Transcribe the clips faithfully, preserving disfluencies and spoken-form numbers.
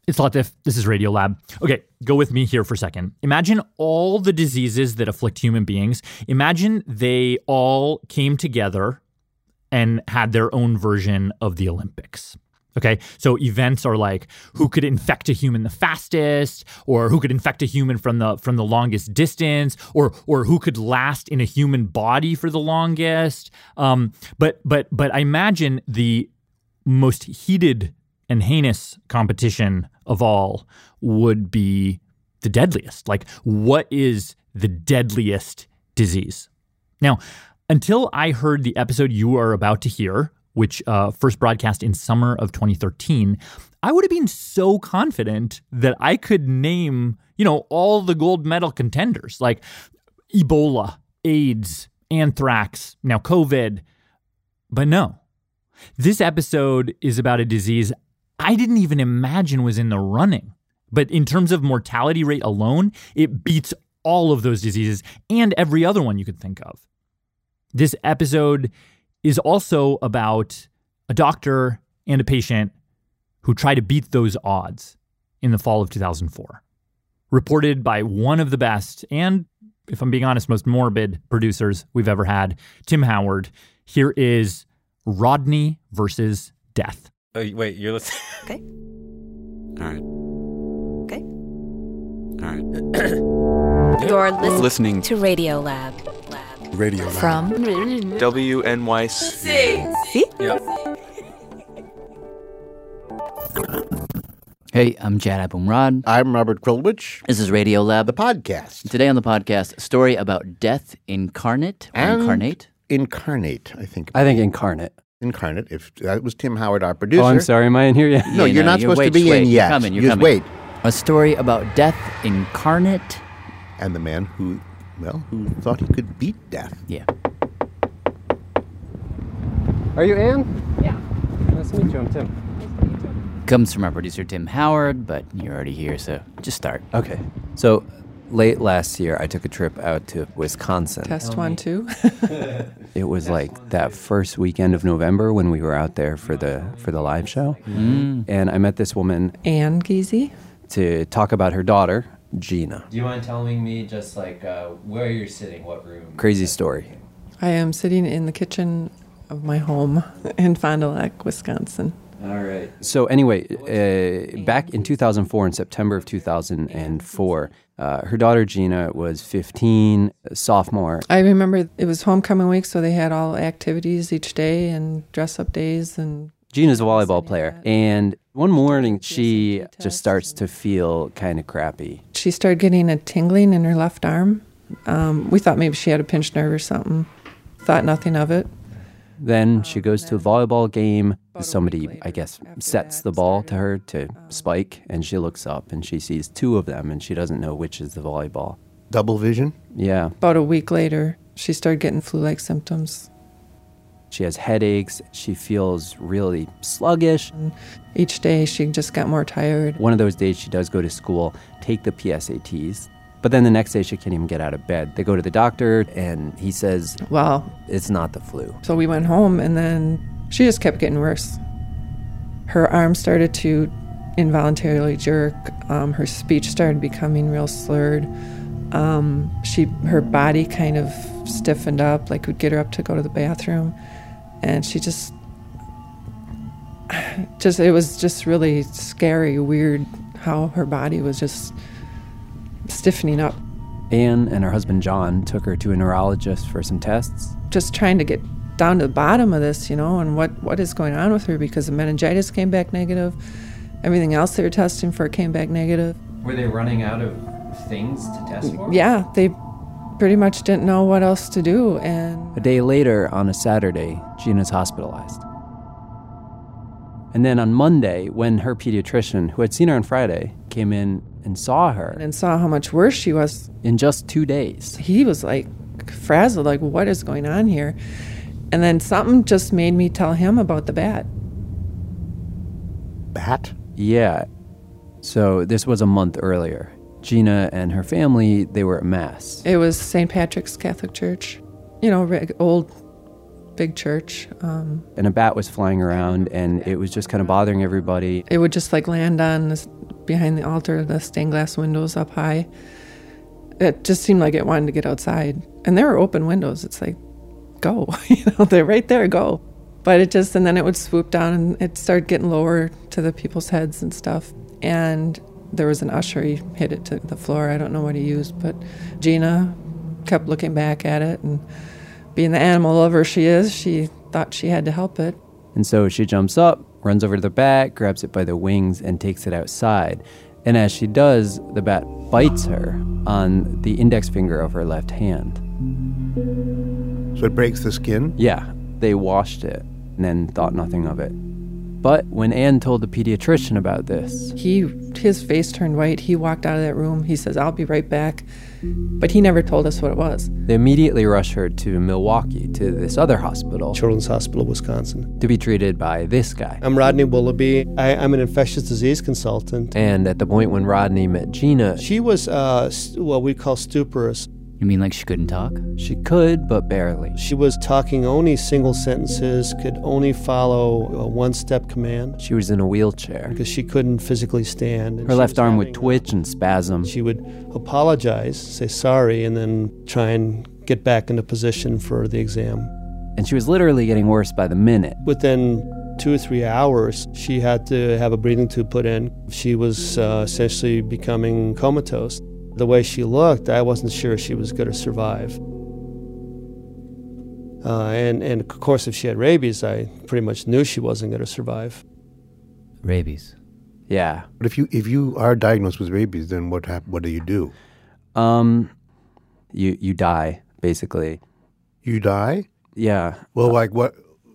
It's Latif. This is Radiolab. Okay, go with me here for a second. Imagine all the diseases that afflict human beings. Imagine they all came together and had their own version of the Olympics. Okay, so events are like who could infect a human the fastest, or who could infect a human from the from the longest distance, or or who could last in a human body for the longest. Um, but but but I imagine the most heated and heinous competition of all would be the deadliest. Like, what is the deadliest disease? Now, until I heard the episode you are about to hear, which uh, first broadcast in summer of twenty thirteen, I would have been so confident that I could name, you know, all the gold medal contenders, like Ebola, AIDS, anthrax, now COVID. But no, this episode is about a disease I didn't even imagine was in the running. But in terms of mortality rate alone, it beats all of those diseases and every other one you could think of. This episode is also about a doctor and a patient who try to beat those odds in the fall of two thousand four. Reported by one of the best and, if I'm being honest, most morbid producers we've ever had, Tim Howard. Here is Rodney versus Death. Oh, wait, you're listening? Okay. All right. Okay. All right. You're listening, Listening to Radiolab. Radio Lab. From W N Y C. See? Yeah. Hey, I'm Jad Abumrad. I'm Robert Krulwich. This is Radiolab. The podcast. Today on the podcast, a story about death incarnate or And incarnate. Incarnate, I think. I think incarnate. Incarnate. If that was Tim Howard, our producer. Oh, I'm sorry. Am I in here yet? No, You you're know, not you're- supposed wait, to be wait, in you're yet. coming, you're Just coming. wait. A story about death incarnate. And the man who, well, who thought he could beat death. Yeah. Are you Ann? Yeah. Nice to meet you. I'm Tim. Comes from our producer, Tim Howard, but you're already here, so just start. Okay. So, late last year, I took a trip out to Wisconsin. Test one, two. It was like that first weekend of November when we were out there for the for the live show. Mm. And I met this woman Ann Giese. to talk about her daughter, Gina. Do you mind telling me just like uh, where you're sitting, what room? Crazy story. I am sitting in the kitchen of my home in Fond du Lac, Wisconsin. All right. So anyway, uh, back in two thousand four, in September of two thousand four, uh, her daughter Gina was fifteen, a sophomore. I remember it was homecoming week, so they had all activities each day and dress-up days. And Gina's a volleyball player, and one morning she just starts to feel kind of crappy. she started getting a tingling in her left arm. Um, we thought maybe she had a pinched nerve or something. Thought nothing of it. Then she goes to a volleyball game. Somebody, I guess, sets the ball to her to spike, and she looks up and she sees two of them, and she doesn't know which is the volleyball. Double vision? Yeah. About a week later, she started getting flu-like symptoms. She has headaches. She feels really sluggish. And each day, she just got more tired. One of those days she does go to school, take the P S A Ts, but then the next day she can't even get out of bed. They go to the doctor, and he says, Well, it's not the flu. so we went home, and then she just kept getting worse. Her arm started to involuntarily jerk. Um, her speech started becoming real slurred. Um, she, her body kind of stiffened up, like we'd get her up to go to the bathroom, and she just, just it was just really scary, weird how her body was just stiffening up. Anne and her husband John took her to a neurologist for some tests. Just trying to get down to the bottom of this, you know, and what, what is going on with her, because the meningitis came back negative. Everything else they were testing for came back negative. Were they running out of things to test for? Yeah, they pretty much didn't know what else to do. And A day later, on a Saturday, Gina's hospitalized. And then on Monday, when her pediatrician, who had seen her on Friday, came in and saw her, and saw how much worse she was, in just two days, he was like frazzled, like, what is going on here? And then something just made me tell him about the bat. Bat? yeah. So this was a month earlier. Gina and her family, they were at Mass. It was Saint Patrick's Catholic Church, you know, reg- old, big church. Um, And a bat was flying around, and it was just kind of bothering everybody. it would just like land on this behind the altar, the stained glass windows up high. It just seemed like it wanted to get outside. And there were open windows. It's like, go, you know, they're right there, go. But it just, and then it would swoop down and it started getting lower to the people's heads and stuff. And there was an usher, he hit it to the floor. I don't know what he used, but Gina kept looking back at it. And being the animal lover she is, she thought she had to help it. And so she jumps up, runs over to the bat, grabs it by the wings, and takes it outside. And as she does, the bat bites her on the index finger of her left hand. So it breaks the skin? Yeah, they washed it and then thought nothing of it. But when Anne told the pediatrician about this, he his face turned white. He walked out of that room. He says, I'll be right back. But he never told us what it was. They immediately rushed her to Milwaukee, to this other hospital, Children's Hospital, Wisconsin, to be treated by this guy. I'm Rodney Willoughby. I, I'm an infectious disease consultant. And at the point when Rodney met Gina, she was uh, what we call stuporous. You mean like she couldn't talk? She could, but barely. She was talking only single sentences, could only follow a one-step command. She was in a wheelchair. Because she couldn't physically stand. Her left arm would twitch and spasm. She would apologize, say sorry, and then try and get back into position for the exam. And she was literally getting worse by the minute. Within two or three hours, she had to have a breathing tube put in. She was uh, essentially becoming comatose. The way she looked, I wasn't sure she was going to survive. Uh, and, and of course, if she had rabies, I pretty much knew she wasn't going to survive. Rabies. Yeah. But if you if you are diagnosed with rabies, then what hap- what do you do? Um, you you die, basically. You die? Yeah. Well, like what?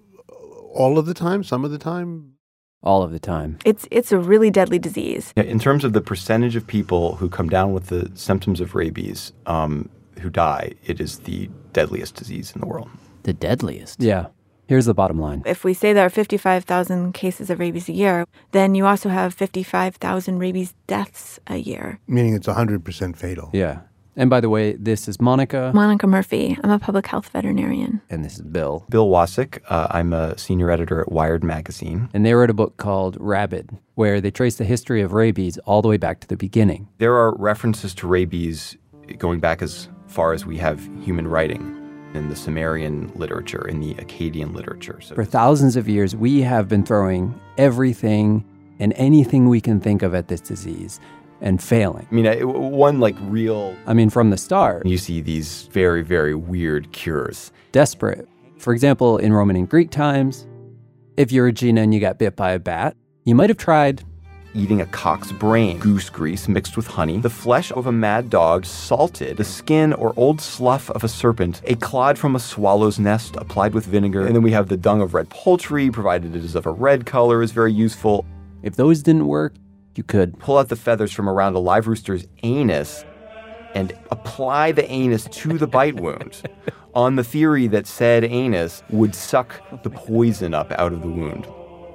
All of the time? Some of the time? All of the time. It's it's a really deadly disease. In terms of the percentage of people who come down with the symptoms of rabies um, who die, it is the deadliest disease in the world. The deadliest? Yeah. Here's the bottom line. If we say there are fifty-five thousand cases of rabies a year, then you also have fifty-five thousand rabies deaths a year. Meaning it's one hundred percent fatal. Yeah. And by the way, this is Monica. Monica Murphy. I'm a public health veterinarian. And this is Bill. Bill Wasik. Uh, I'm a senior editor at Wired Magazine. And they wrote a book called Rabid, where they trace the history of rabies all the way back to the beginning. There are references to rabies going back as far as we have human writing in the Sumerian literature, in the Akkadian literature. So For thousands of years, we have been throwing everything and anything we can think of at this disease and failing. I mean, I, one like real... I mean, from the start. You see these very, very weird cures. Desperate. For example, in Roman and Greek times, if you're a Gina and you got bit by a bat, you might have tried eating a cock's brain, goose grease mixed with honey, the flesh of a mad dog salted, the skin or old slough of a serpent, a clod from a swallow's nest applied with vinegar, and then we have the dung of red poultry, provided it is of a red color, is very useful. If those didn't work, you could pull out the feathers from around a live rooster's anus and apply the anus to the bite wound on the theory that said anus would suck the poison up out of the wound.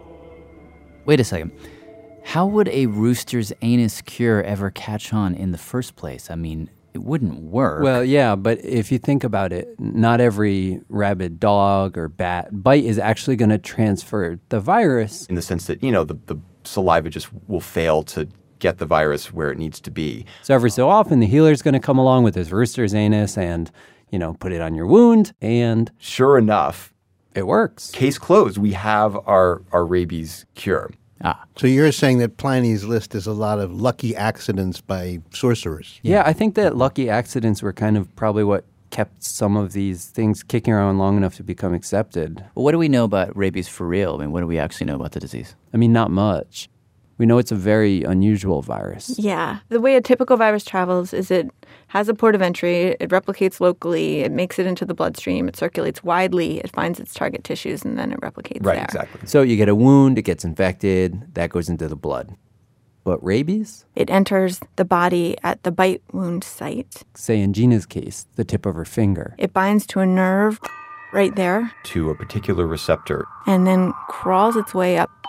Wait a second. How would a rooster's anus cure ever catch on in the first place? I mean, it wouldn't work. Well, yeah, but if you think about it, not every rabid dog or bat bite is actually going to transfer the virus. In the sense that, you know, the, the saliva just will fail to get the virus where it needs to be. So every so often, the healer's going to come along with his rooster's anus and, you know, put it on your wound, and sure enough, it works. Case closed. We have our, our rabies cure. Ah. So you're saying that Pliny's list is a lot of lucky accidents by sorcerers? Yeah, I think that lucky accidents were kind of probably what kept some of these things kicking around long enough to become accepted. Well, what do we know about rabies for real? I mean, what do we actually know about the disease? I mean, not much. We know it's a very unusual virus. Yeah. The way a typical virus travels is it has a port of entry, it replicates locally, it makes it into the bloodstream, it circulates widely, it finds its target tissues, and then it replicates right, there. Right, exactly. So you get a wound, it gets infected, that goes into the blood. But rabies? It enters the body at the bite wound site. Say in Gina's case, the tip of her finger. It binds to a nerve right there. To a particular receptor. And then crawls its way up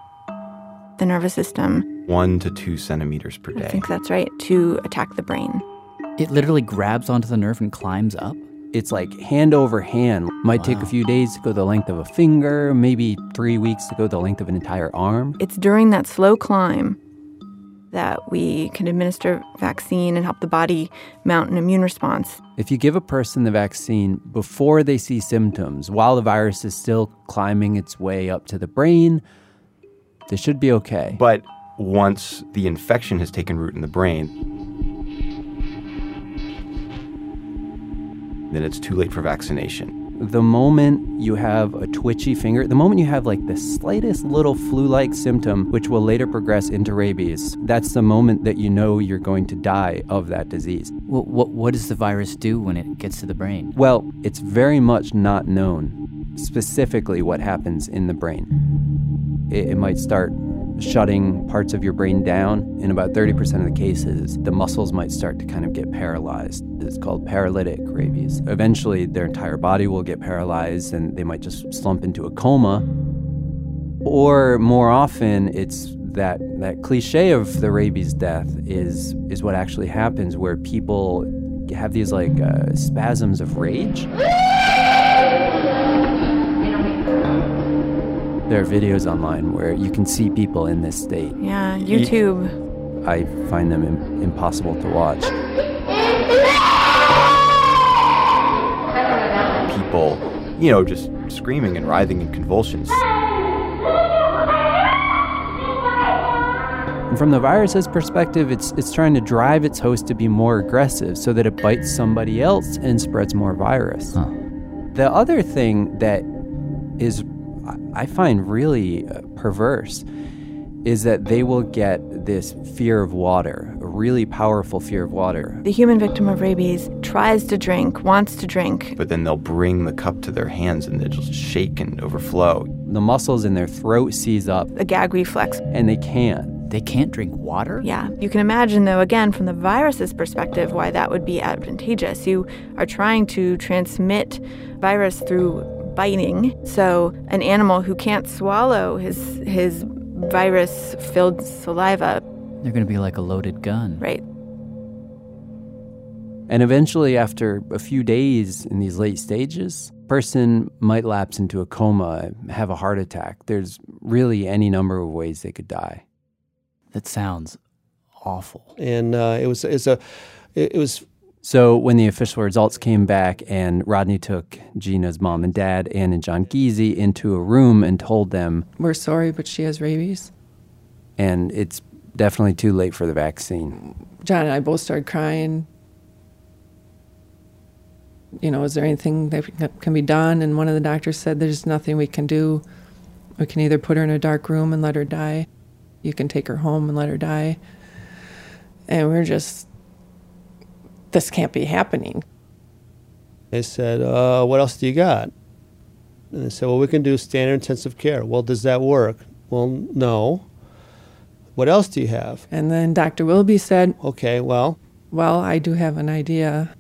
the nervous system. One to two centimeters per day. I think that's right, to attack the brain. It literally grabs onto the nerve and climbs up? It's like hand over hand. Might wow. take a few days to go the length of a finger, maybe three weeks to go the length of an entire arm. It's during that slow climb that we can administer vaccine and help the body mount an immune response. If you give a person the vaccine before they see symptoms, while the virus is still climbing its way up to the brain, they should be okay. But once the infection has taken root in the brain, then it's too late for vaccination. The moment you have a twitchy finger, the moment you have like the slightest little flu-like symptom, which will later progress into rabies, that's the moment that you know you're going to die of that disease. Well, what, what does the virus do when it gets to the brain? Well, it's very much not known specifically what happens in the brain. It, it might start shutting parts of your brain down. In about thirty percent of the cases, the muscles might start to kind of get paralyzed. It's called paralytic rabies. Eventually, their entire body will get paralyzed and they might just slump into a coma. Or more often, it's that, that cliche of the rabies death is, is what actually happens, where people have these like uh, spasms of rage. There are videos online where you can see people in this state. Yeah, YouTube. I find them im- impossible to watch. People, you know, just screaming and writhing in convulsions. And from the virus's perspective, it's it's trying to drive its host to be more aggressive so that it bites somebody else and spreads more virus. Huh. The other thing that is, I find really uh, perverse, is that they will get this fear of water, a really powerful fear of water. The human victim of rabies tries to drink, wants to drink. But then they'll bring the cup to their hands and they'll just shake and overflow. The muscles in their throat seize up. A gag reflex. And they can't. They can't drink water? Yeah. You can imagine, though, again, from the virus's perspective, why that would be advantageous. You are trying to transmit virus through biting. So an animal who can't swallow his his virus-filled saliva. They're going to be like a loaded gun. Right. And eventually, after a few days in these late stages, a person might lapse into a coma, have a heart attack. There's really any number of ways they could die. That sounds awful. And uh, it was it's a it, it was. So when the official results came back and Rodney took Gina's mom and dad, Ann and John Giese, into a room and told them, "We're sorry, but she has rabies." And it's definitely too late for the vaccine. John and I both started crying. You know, is there anything that can be done? And one of the doctors said, there's nothing we can do. We can either put her in a dark room and let her die. You can take her home and let her die. And we're just, this can't be happening. They said, uh, what else do you got? And they said, well, we can do standard intensive care. Well, does that work? Well, no. What else do you have? And then Doctor Willoughby said, okay, well. Well, I do have an idea.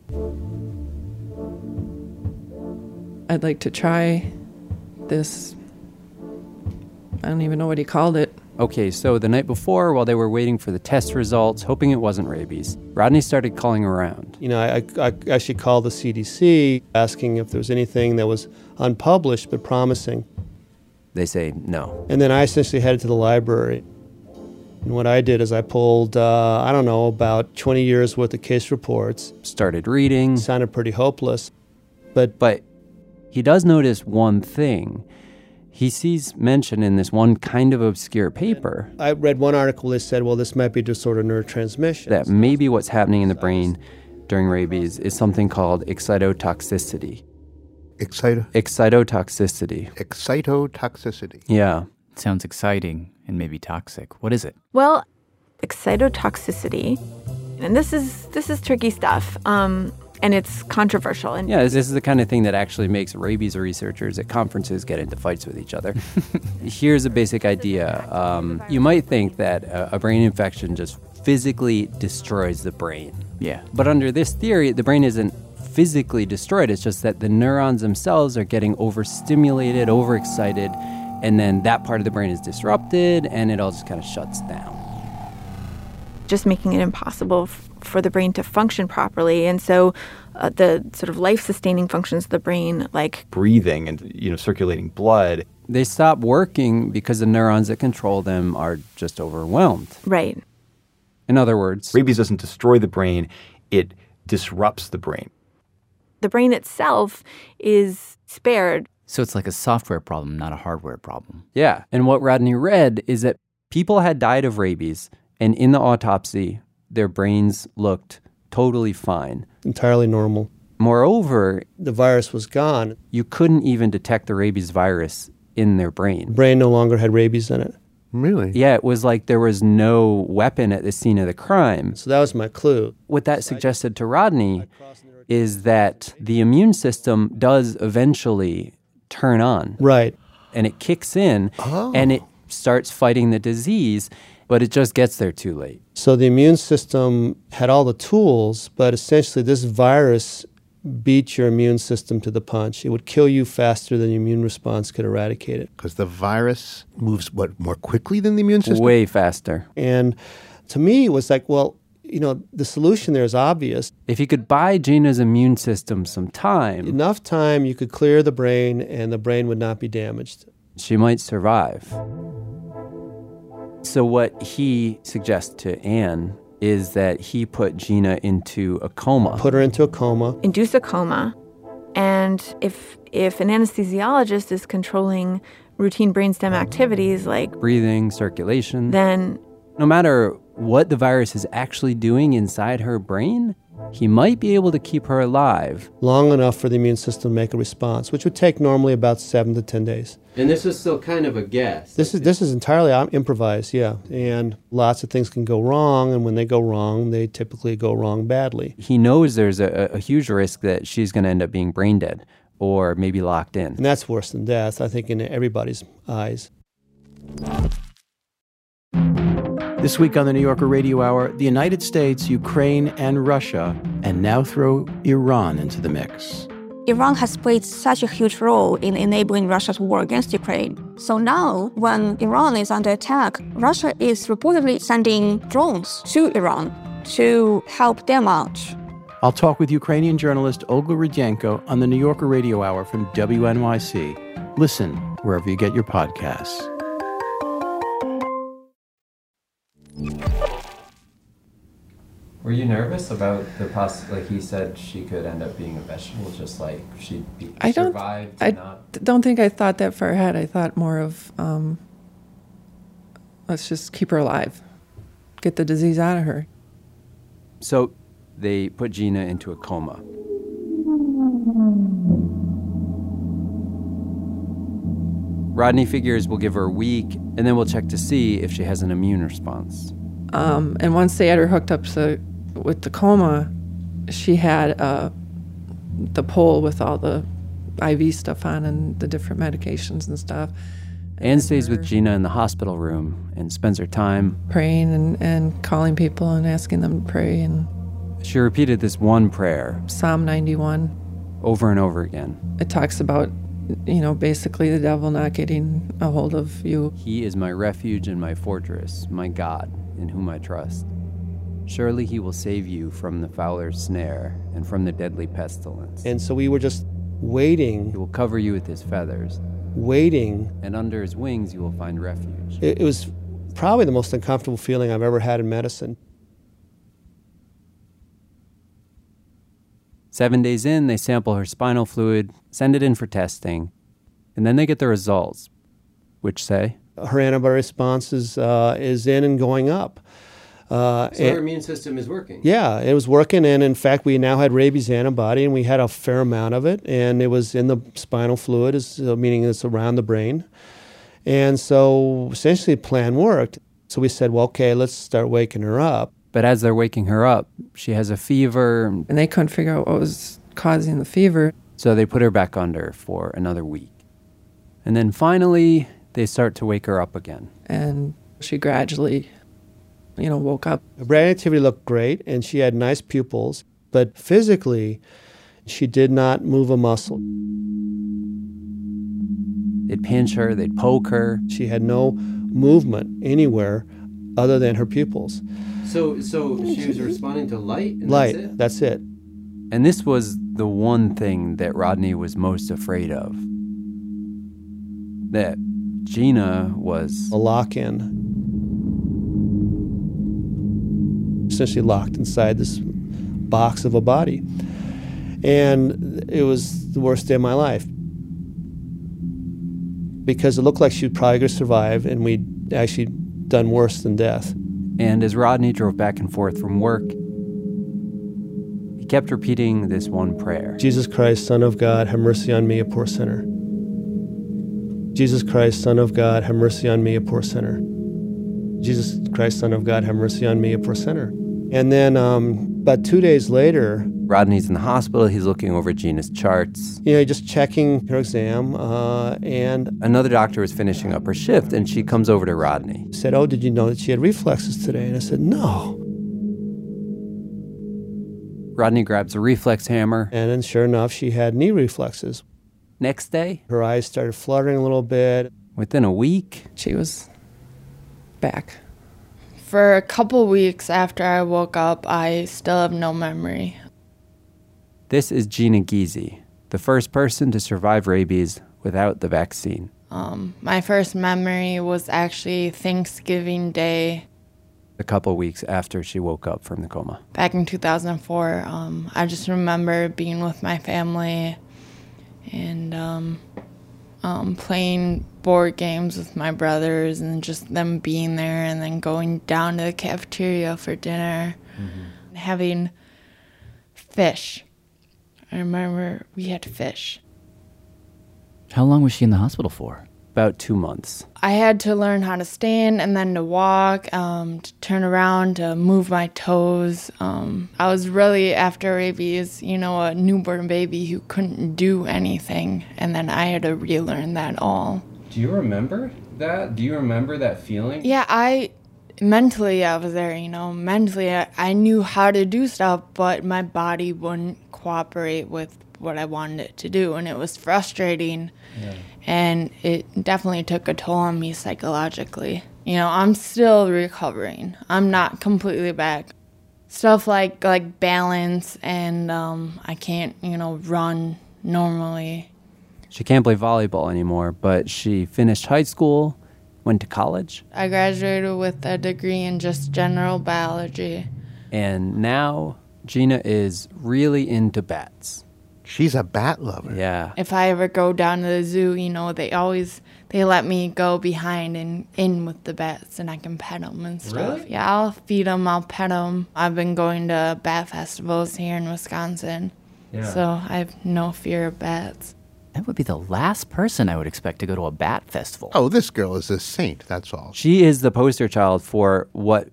I'd like to try this, I don't even know what he called it. Okay, so the night before, while they were waiting for the test results, hoping it wasn't rabies, Rodney started calling around. You know, I, I actually called the C D C asking if there was anything that was unpublished but promising. They say no. And then I essentially headed to the library. And what I did is I pulled, uh, I don't know, about twenty years worth of case reports. Started reading. Sounded pretty hopeless. But, but he does notice one thing. He sees mention in this one kind of obscure paper. I read one article that said, well, this might be disordered neurotransmission. That maybe what's happening in the brain during rabies is something called excitotoxicity. Excito? Excitotoxicity. Excitotoxicity. Yeah. Sounds exciting and maybe toxic. What is it? Well, excitotoxicity, and this is this is tricky stuff. Um, And it's controversial. And yeah, this is the kind of thing that actually makes rabies researchers at conferences get into fights with each other. Here's a basic idea. Um, you might think that a, a brain infection just physically destroys the brain. Yeah. But under this theory, the brain isn't physically destroyed. It's just that the neurons themselves are getting overstimulated, overexcited, and then that part of the brain is disrupted, and it all just kind of shuts down. Just making it impossible f- for the brain to function properly. And so uh, the sort of life-sustaining functions of the brain, like breathing and, you know, circulating blood, they stop working because the neurons that control them are just overwhelmed. Right. In other words, rabies doesn't destroy the brain, it disrupts the brain. The brain itself is spared. So it's like a software problem, not a hardware problem. Yeah. And what Rodney read is that people had died of rabies, and in the autopsy, their brains looked totally fine. Entirely normal. Moreover, the virus was gone. You couldn't even detect the rabies virus in their brain. The brain no longer had rabies in it. Really? Yeah, it was like there was no weapon at the scene of the crime. So that was my clue. What that suggested to Rodney is that the immune system does eventually turn on. Right. And it kicks in, oh. and it starts fighting the disease, but it just gets there too late. So the immune system had all the tools, but essentially this virus beat your immune system to the punch. It would kill you faster than the immune response could eradicate it. Because the virus moves, what, more quickly than the immune system? Way faster. And to me, it was like, well, you know, the solution there is obvious. If you could buy Gina's immune system some time... Enough time, you could clear the brain, and the brain would not be damaged. She might survive. So what he suggests to Anne is that he put Gina into a coma. Put her into a coma. Induce a coma. And if if an anesthesiologist is controlling routine brainstem activities like breathing, circulation, then no matter what the virus is actually doing inside her brain, he might be able to keep her alive. Long enough for the immune system to make a response, which would take normally about seven to ten days. And this is still kind of a guess. This is this is entirely improvised, yeah. And lots of things can go wrong, and when they go wrong, they typically go wrong badly. He knows there's a, a huge risk that she's going to end up being brain dead or maybe locked in. And that's worse than death, I think, in everybody's eyes. This week on the New Yorker Radio Hour, the United States, Ukraine, and Russia, and now throw Iran into the mix. Iran has played such a huge role in enabling Russia's war against Ukraine. So now, when Iran is under attack, Russia is reportedly sending drones to Iran to help them out. I'll talk with Ukrainian journalist Olga Rudyenko on the New Yorker Radio Hour from W N Y C. Listen wherever you get your podcasts. Were you nervous about the poss? Like he said, she could end up being a vegetable, just like she'd be I don't. survived. I not... don't think I thought that far ahead. I thought more of, um, let's just keep her alive, get the disease out of her. So they put Gina into a coma. Rodney figures we'll give her a week, and then we'll check to see if she has an immune response. Um, and once they had her hooked up to, with the coma, she had uh, the pole with all the I V stuff on and the different medications and stuff. Anne stays with Gina in the hospital room and spends her time praying and, and calling people and asking them to pray. And she repeated this one prayer, Psalm ninety-one, over and over again. It talks about, you know, basically the devil not getting a hold of you. He is my refuge and my fortress, my God, in whom I trust. Surely he will save you from the fowler's snare and from the deadly pestilence. And so we were just waiting. He will cover you with his feathers. Waiting. And under his wings you will find refuge. It, it was probably the most uncomfortable feeling I've ever had in medicine. Seven days in, they sample her spinal fluid, send it in for testing, and then they get the results, which say? Her antibody response is, uh, is in and going up. Uh, so and, her immune system is working? Yeah, it was working, and in fact, we now had rabies antibody, and we had a fair amount of it, and it was in the spinal fluid, is, uh, meaning it's around the brain. And so essentially the plan worked. So we said, well, okay, let's start waking her up. But as they're waking her up, she has a fever. And they couldn't figure out what was causing the fever. So they put her back under for another week. And then finally, they start to wake her up again. And she gradually, you know, woke up. Her brain activity looked great, and she had nice pupils. But physically, she did not move a muscle. They'd pinch her, they'd poke her. She had no movement anywhere other than her pupils. So so she was responding to light? And light, that's it? that's it. And this was the one thing that Rodney was most afraid of. That Gina was a lock-in. essentially locked inside this box of a body. And it was the worst day of my life because it looked like she was probably going to survive, and we'd actually done worse than death. And as Rodney drove back and forth from work, he kept repeating this one prayer. Jesus Christ, Son of God, have mercy on me, a poor sinner. Jesus Christ, Son of God, have mercy on me, a poor sinner. Jesus Christ, Son of God, have mercy on me, a poor sinner. And then um, about two days later, Rodney's in the hospital. He's looking over Gina's charts. You know, just checking her exam, uh, and another doctor was finishing up her shift, and she comes over to Rodney. Said, "Oh, did you know that she had reflexes today?" And I said, "No." Rodney grabs a reflex hammer. And then sure enough, she had knee reflexes. Next day, her eyes started fluttering a little bit. Within a week, she was back. For a couple weeks after I woke up, I still have no memory. This is Gina Giese, the first person to survive rabies without the vaccine. Um, my first memory was actually Thanksgiving Day. A couple weeks after she woke up from the coma. Back in two thousand four, um, I just remember being with my family and um, um, playing board games with my brothers and just them being there and then going down to the cafeteria for dinner, mm-hmm. having fish. I remember we had fish. How long was she in the hospital for? About two months. I had to learn how to stand and then to walk, um, to turn around, to move my toes. Um, I was really, after rabies, you know, a newborn baby who couldn't do anything. And then I had to relearn that all. Do you remember that? Do you remember that feeling? Yeah, I... Mentally, I was there, you know. Mentally, I, I knew how to do stuff, but my body wouldn't cooperate with what I wanted it to do. And it was frustrating. Yeah. And it definitely took a toll on me psychologically. You know, I'm still recovering. I'm not completely back. Stuff like like balance and um, I can't, you know, run normally. She can't play volleyball anymore, but she finished high school, went to college. I graduated with a degree in just general biology. And now Gina is really into bats. She's a bat lover. Yeah. If I ever go down to the zoo, you know, they always, they let me go behind and in with the bats and I can pet them and stuff. Really? Yeah, I'll feed them, I'll pet them. I've been going to bat festivals here in Wisconsin. Yeah. So I have no fear of bats. That would be the last person I would expect to go to a bat festival. Oh, this girl is a saint, that's all. She is the poster child for what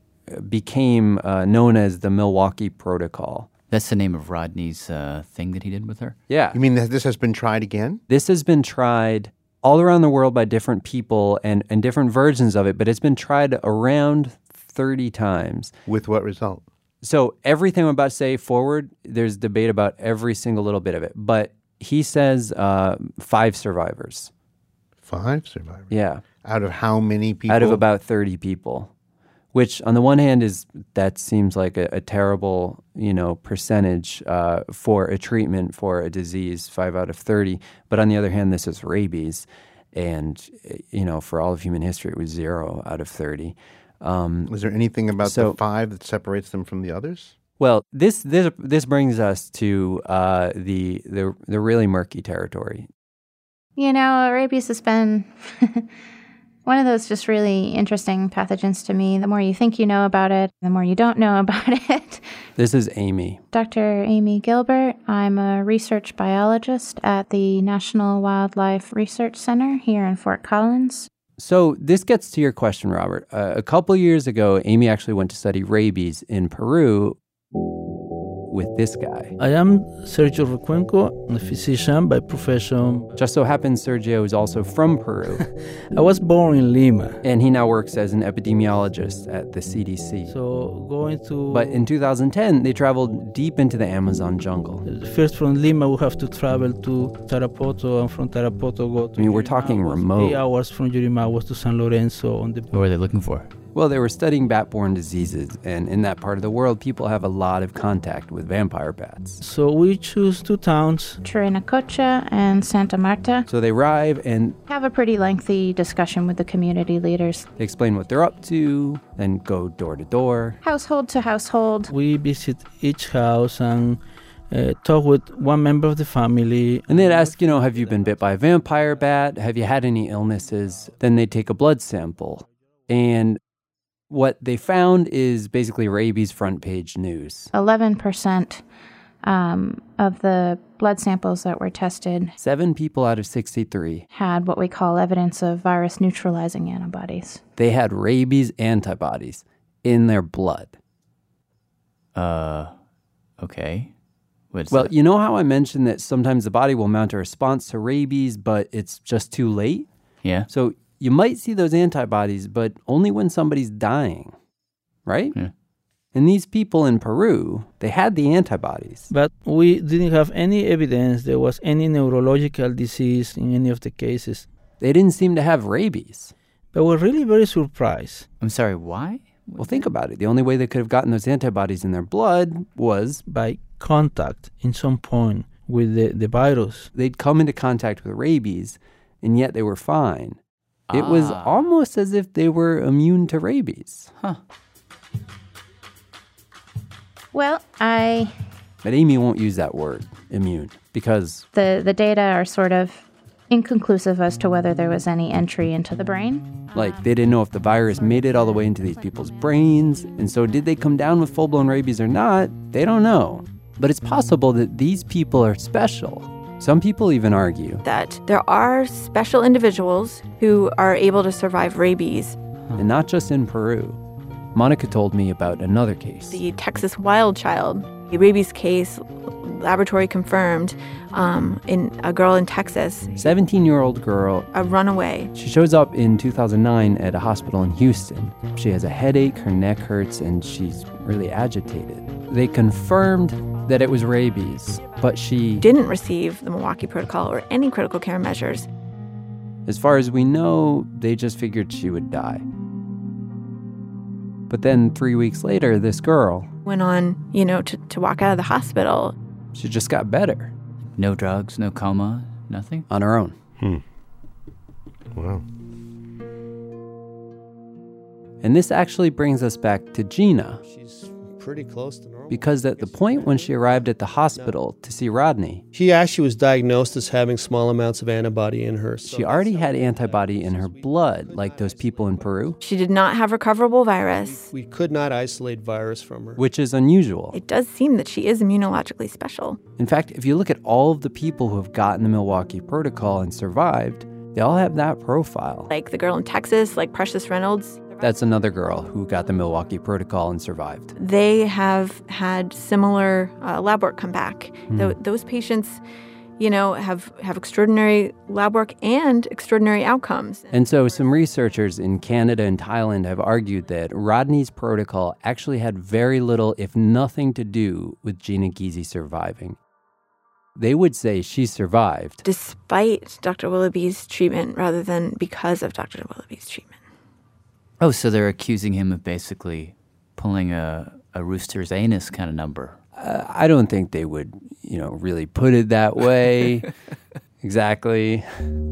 became uh, known as the Milwaukee Protocol. That's the name of Rodney's uh, thing that he did with her? Yeah. You mean that this has been tried again? This has been tried all around the world by different people and, and different versions of it, but it's been tried around thirty times. With what result? So everything I'm about to say forward, there's debate about every single little bit of it. But he says uh, five survivors. Five survivors? Yeah. Out of how many people? Out of about thirty people. Which, on the one hand, is that seems like a, a terrible, you know, percentage uh, for a treatment for a disease, five out of thirty. But on the other hand, this is rabies, and you know, for all of human history, it was zero out of thirty. Um, is there anything about so, the five that separates them from the others? Well, this this this brings us to uh, the the the really murky territory. You know, rabies has been one of those just really interesting pathogens to me. The more you think you know about it, the more you don't know about it. This is Amy. Doctor Amy Gilbert. I'm a research biologist at the National Wildlife Research Center here in Fort Collins. So this gets to your question, Robert. Uh, a couple years ago, Amy actually went to study rabies in Peru with this guy. I am Sergio Recuenco, a physician by profession. Just so happens Sergio is also from Peru. I was born in Lima. And he now works as an epidemiologist at the C D C. So going to... But in two thousand ten, they traveled deep into the Amazon jungle. First from Lima, we have to travel to Tarapoto, and from Tarapoto go to... I mean, we're talking remote. Eight hours from Yurimaguas to San Lorenzo. On the... What were they looking for? Well, they were studying bat-borne diseases, and in that part of the world, people have a lot of contact with vampire bats. So we choose two towns, Chirinacocha and Santa Marta. So they arrive and have a pretty lengthy discussion with the community leaders. they explain what they're up to, then go door to door. Household to household. We visit each house and uh, talk with one member of the family. And they'd ask, you know, have you been bit by a vampire bat? Have you had any illnesses? Then they take a blood sample. And what they found is basically rabies front page news. eleven percent um, of the blood samples that were tested Seven people out of sixty-three had what we call evidence of virus neutralizing antibodies. they had rabies antibodies in their blood. Uh, okay. What's well, that? you know how I mentioned that sometimes the body will mount a response to rabies, but it's just too late? Yeah. So you might see those antibodies, but only when somebody's dying, right? Yeah. And these people in Peru, they had the antibodies. But we didn't have any evidence there was any neurological disease in any of the cases. They didn't seem to have rabies. But we're really very surprised. I'm sorry, why? Well, think about it. The only way they could have gotten those antibodies in their blood was by contact in some point with the, the virus. They'd come into contact with rabies, and yet they were fine. Ah. It was almost as if they were immune to rabies. Huh. Well, I... But Amy won't use that word, immune, because... The, the data are sort of inconclusive as to whether there was any entry into the brain. Like, they didn't know if the virus made it all the way into these people's brains, and so did they come down with full-blown rabies or not? They don't know. But it's possible that these people are special. Some people even argue that there are special individuals who are able to survive rabies. And not just in Peru. Monica told me about another case. The Texas wild child, a rabies case, laboratory confirmed, um, in a girl in Texas. seventeen-year-old girl. A runaway. She shows up in two thousand nine at a hospital in Houston. She has a headache, her neck hurts, and she's really agitated. They confirmed that it was rabies, but she didn't receive the Milwaukee Protocol or any critical care measures. As far as we know, they just figured she would die. But then three weeks later, this girl went on, you know, to, to walk out of the hospital. She just got better. No drugs, no coma, nothing? On her own. Hmm. Wow. And this actually brings us back to Gina. She's pretty close to normal. Because at the point when she arrived at the hospital to see Rodney, she actually was diagnosed as having small amounts of antibody in her. So she already had antibody in her blood, like those people in Peru. She did not have recoverable virus. We could not isolate virus from her. Which is unusual. It does seem that she is immunologically special. In fact, if you look at all of the people who have gotten the Milwaukee Protocol and survived, they all have that profile. Like the girl in Texas, like Precious Reynolds. That's another girl who got the Milwaukee Protocol and survived. They have had similar uh, lab work come back. Mm. Th- those patients, you know, have, have extraordinary lab work and extraordinary outcomes. And so some researchers in Canada and Thailand have argued that Rodney's protocol actually had very little, if nothing, to do with Gina Gysi surviving. They would say she survived despite Doctor Willoughby's treatment rather than because of Doctor Willoughby's treatment. Oh, so they're accusing him of basically pulling a, a rooster's anus kind of number. Uh, I don't think they would, you know, really put it that way. Exactly.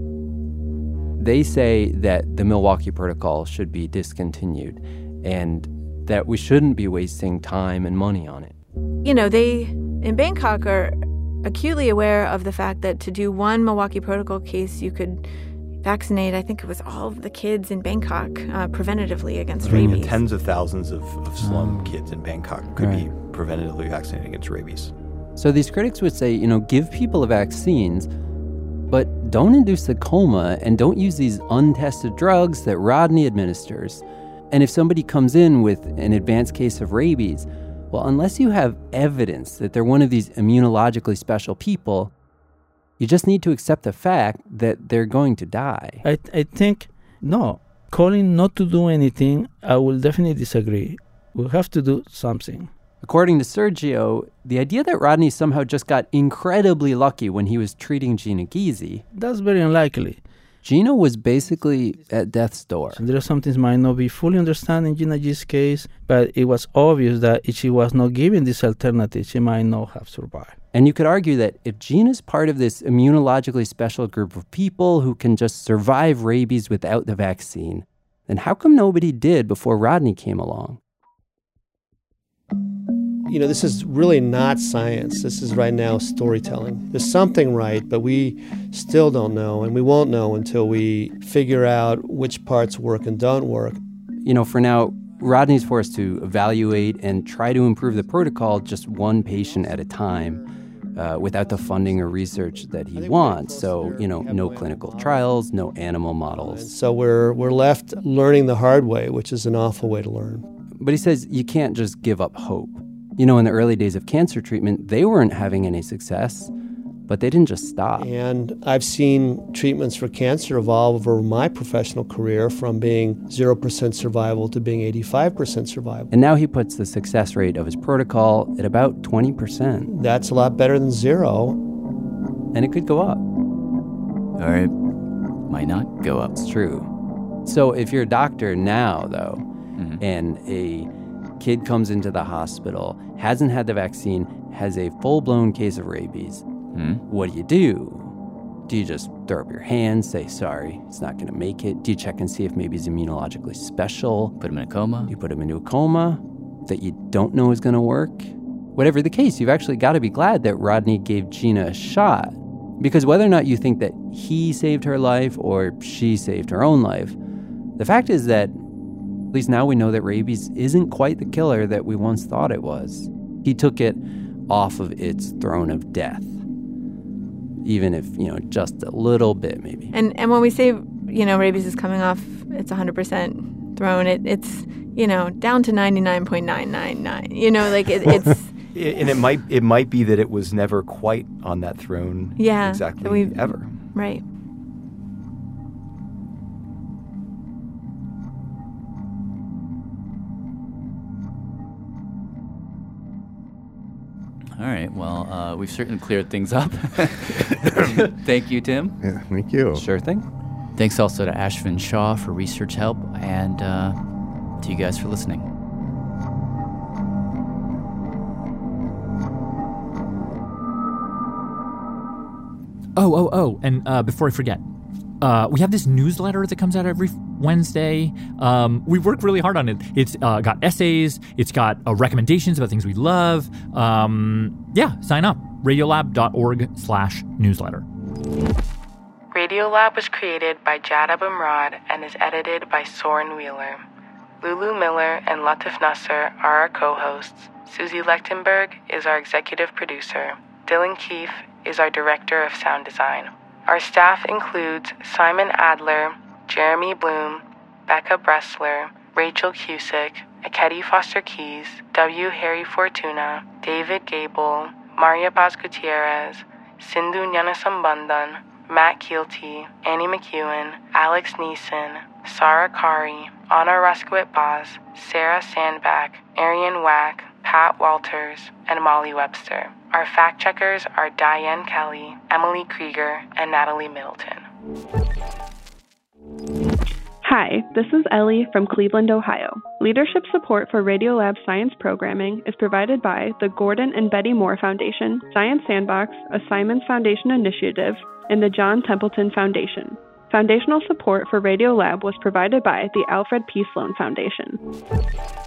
They say that the Milwaukee Protocol should be discontinued and that we shouldn't be wasting time and money on it. You know, they, in Bangkok, are acutely aware of the fact that to do one Milwaukee Protocol case, you could vaccinate, I think it was all of the kids in Bangkok uh, preventatively against I mean, rabies. Tens of thousands of, of slum oh. kids in Bangkok could right. be preventatively vaccinated against rabies. So these critics would say, you know, give people the vaccines, but don't induce the coma and don't use these untested drugs that Rodney administers. And if somebody comes in with an advanced case of rabies, well, unless you have evidence that they're one of these immunologically special people, you just need to accept the fact that they're going to die. I I think, no. Calling not to do anything, I will definitely disagree. We'll have to do something. According to Sergio, the idea that Rodney somehow just got incredibly lucky when he was treating Gina Gysi... That's very unlikely. Gina was basically at death's door. There are some things might not be fully understood in Gina G's case, but it was obvious that if she was not given this alternative, she might not have survived. And you could argue that if Gina's part of this immunologically special group of people who can just survive rabies without the vaccine, then how come nobody did before Rodney came along? You know, this is really not science. This is right now storytelling. There's something right, but we still don't know, and we won't know until we figure out which parts work and don't work. You know, for now, Rodney's forced to evaluate and try to improve the protocol just one patient at a time uh, without the funding or research that he wants. So, you know, no clinical trials, no animal models. So we're we're left learning the hard way, which is an awful way to learn. But he says you can't just give up hope. You know, in the early days of cancer treatment, they weren't having any success, but they didn't just stop. And I've seen treatments for cancer evolve over my professional career from being zero percent survival to being eighty-five percent survival. And now he puts the success rate of his protocol at about twenty percent. That's a lot better than zero. And it could go up. Or it might not go up. It's true. So if you're a doctor now, though, mm-hmm. and a kid comes into the hospital, hasn't had the vaccine, has a full-blown case of rabies, hmm? What do you do? Do you just throw up your hands, say, sorry, it's not going to make it? Do you check and see if maybe he's immunologically special? Put him in a coma? You put him into a coma that you don't know is going to work? Whatever the case, you've actually got to be glad that Rodney gave Gina a shot. Because whether or not you think that he saved her life or she saved her own life, the fact is that at least now we know that rabies isn't quite the killer that we once thought it was. He took it off of its throne of death, even if, you know, just a little bit maybe. And and when we say, you know, rabies is coming off its one hundred percent throne, it, it's, you know, down to ninety-nine point nine nine nine. You know, like it, it's... And it might it might be that it was never quite on that throne yeah, exactly ever. Right. All right. Well, uh, we've certainly cleared things up. Thank you, Tim. Yeah, thank you. Sure thing. Thanks also to Ashvin Shah for research help, and uh, to you guys for listening. Oh, oh, oh, and uh, before I forget, uh, we have this newsletter that comes out every Wednesday. Um, we work really hard on it. It's uh, got essays. It's got uh, recommendations about things we love. Um, yeah, sign up. Radiolab.org slash newsletter. Radiolab was created by Jad Abumrad and is edited by Soren Wheeler. Lulu Miller and Latif Nasser are our co-hosts. Susie Lechtenberg is our executive producer. Dylan Keefe is our director of sound design. Our staff includes Simon Adler, Jeremy Bloom, Becca Bressler, Rachel Cusick, Akedi Foster Keys, W. Harry Fortuna, David Gable, Maria Paz Gutierrez, Sindhu Nyanasambandan, Matt Keelty, Annie McEwen, Alex Neeson, Sarah Kari, Anna Raskowit-Baz, Sarah Sandback, Arian Wack, Pat Walters, and Molly Webster. Our fact checkers are Diane Kelly, Emily Krieger, and Natalie Middleton. Hi, this is Ellie from Cleveland, Ohio. Leadership support for Radiolab science programming is provided by the Gordon and Betty Moore Foundation, Science Sandbox, a Simons Foundation initiative, and the John Templeton Foundation. Foundational support for Radiolab was provided by the Alfred P. Sloan Foundation.